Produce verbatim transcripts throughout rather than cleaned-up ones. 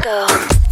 go.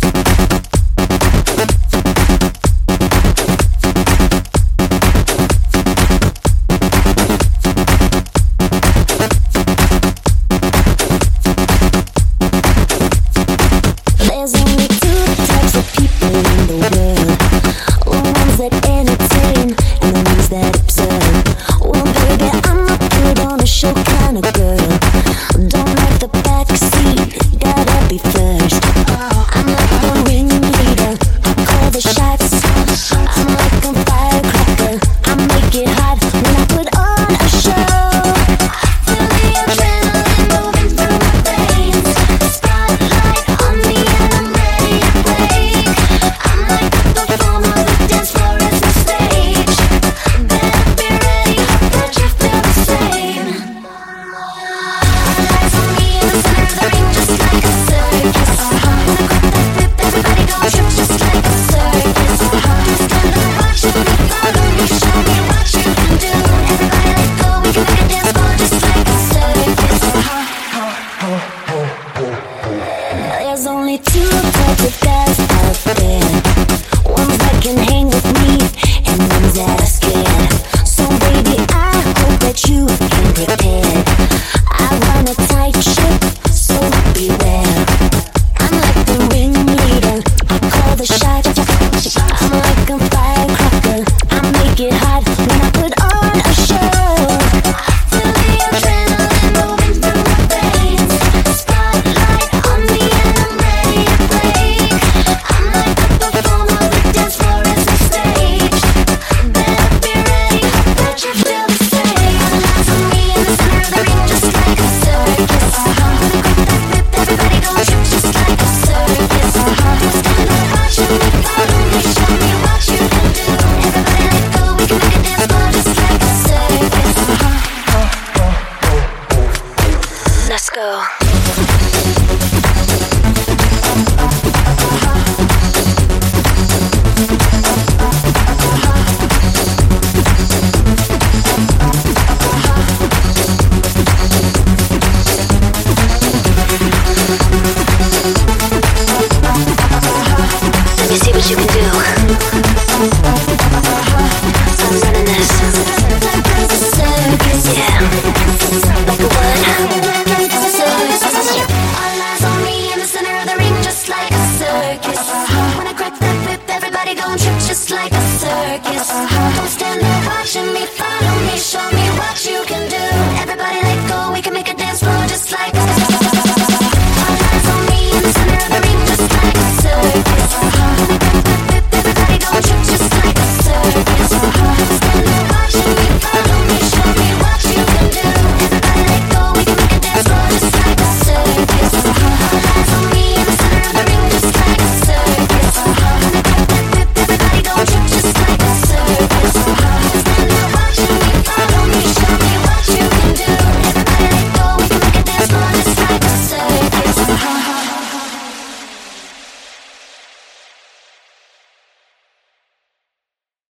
There's only two types of people in the world. The ones that entertain and the ones that observe. Well, baby, I'm a put on a show kind of girl. Don't like the back seat, gotta be first. I'm like the ringleader, I call the shots. I'm like a firecracker, I make it hot when I put on a show. I feel the adrenaline moving through my veins. The spotlight on me and I'm ready to break. I'm like the performer, the dance floor is the stage. Better be ready, hope that you feel the same. All eyes on me in the center of the ring, just like a circus. When I grab that whip, everybody gon' trip just like a circus. Just gonna watch me, follow me, show me what you can do. Everybody let go, we can make a dance floor just like a circus. There's only two types of guys out there. Ones that can hang with me and ones that are scared. So baby, I hope that you came prepared.